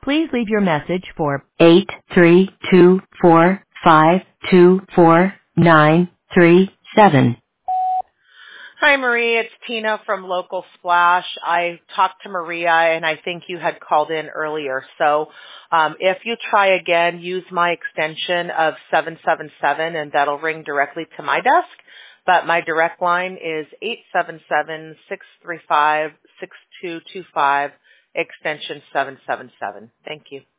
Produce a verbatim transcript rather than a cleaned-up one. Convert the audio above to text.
Please leave your message for eight three two four five two four nine three seven. Hi, Marie. It's Tina from Local Splash. I talked to Maria, and I think you had called in earlier. So um, if you try again, use my extension of seven seven seven, and that'll ring directly to my desk. But my direct line is eight seven seven, six three five, six two two five, extension seven seven seven. Thank you.